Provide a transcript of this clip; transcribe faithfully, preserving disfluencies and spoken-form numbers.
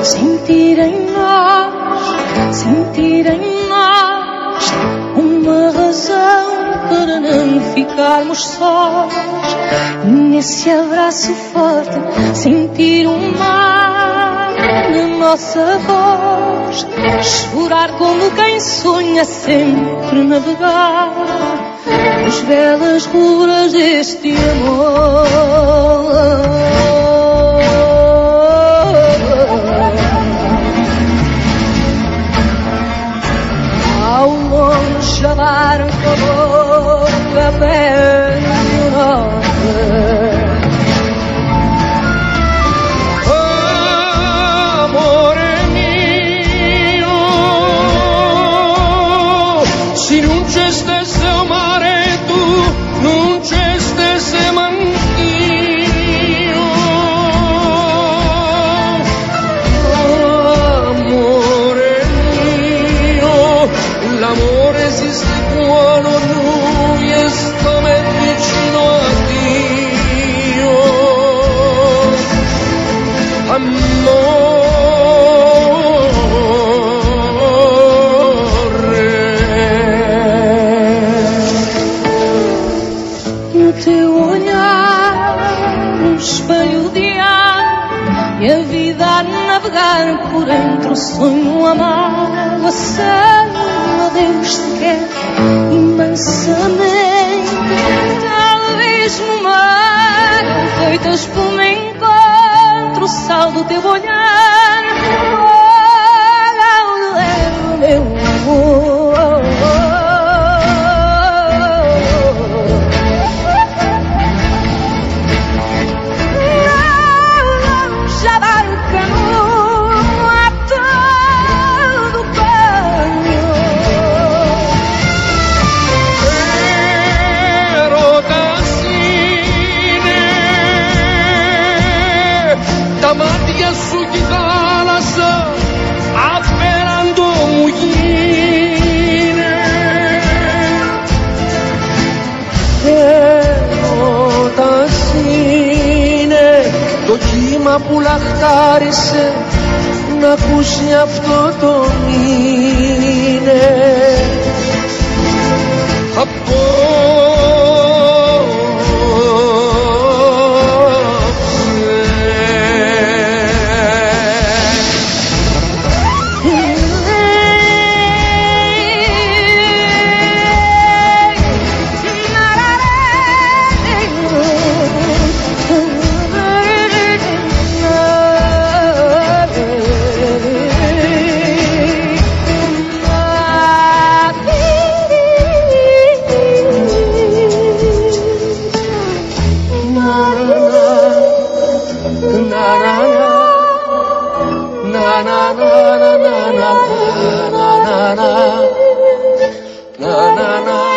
sentir em nós, sentir em nós uma razão para não ficarmos sós. Nesse abraço forte, sentir um mar na nossa voz, chorar como quem sonha sempre navegar nas belas ruas deste amor. Ao longe a barca boa perde o norte. Amore mio, se non c'è stesse o mare tu, non c'è stesse manch'io. Amore mio, l'amore esiste quando lui è sto me vicino a Dio. Amore, no teu olhar, um espelho de ar, e a vida a navegar por entre o sonho amar. A samba Deus te quer imensamente, talvez no mar, feitas por um encontro, o sal do teu olhar. Oh, leva o meu amor. Já barca no ato do banho. Ragazzine, davanti a su chitarras, afferrando mughine. Ragazzine, το κύμα που λαχτάρισε να ακούσει αυτό το μήνε. Na na na na na na na na na na.